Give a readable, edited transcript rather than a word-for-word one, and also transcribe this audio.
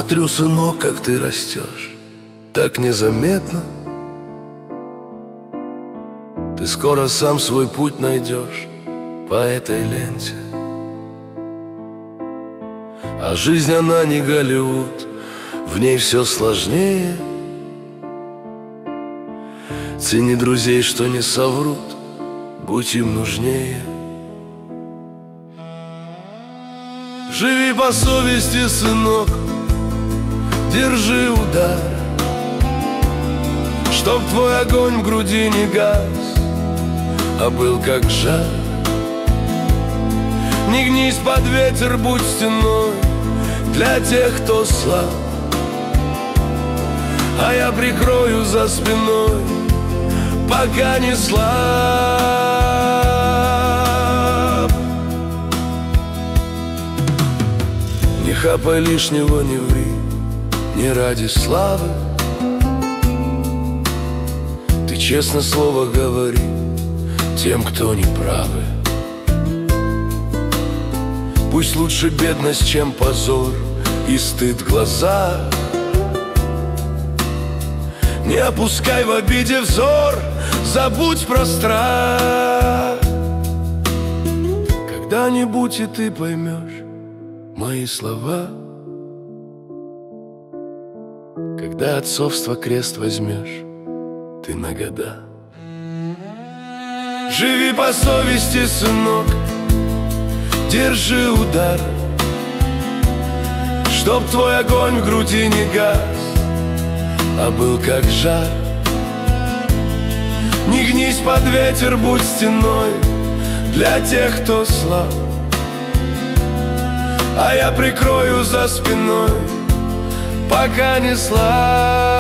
Смотрю, сынок, как ты растешь, так незаметно. Ты скоро сам свой путь найдешь по этой ленте. А жизнь, она не Голливуд, в ней все сложнее. Цени друзей, что не соврут, будь им нужнее. Живи по совести, сынок, держи удар, чтоб твой огонь в груди не гас, а был как жар. Не гнись под ветер, будь стеной для тех, кто слаб, а я прикрою за спиной, пока не слаб. Не хапай лишнего, не ври, не ради славы. Ты честно слово говори тем, кто не правы. Пусть лучше бедность, чем позор и стыд в глазах. Не опускай в обиде взор, забудь про страх. Когда-нибудь и ты поймешь мои слова, когда отцовство крест возьмешь ты на года. Живи по совести, сынок, держи удар, чтоб твой огонь в груди не гас, а был как жар. Не гнись под ветер, будь стеной для тех, кто слаб, а я прикрою за спиной, пока не слаб.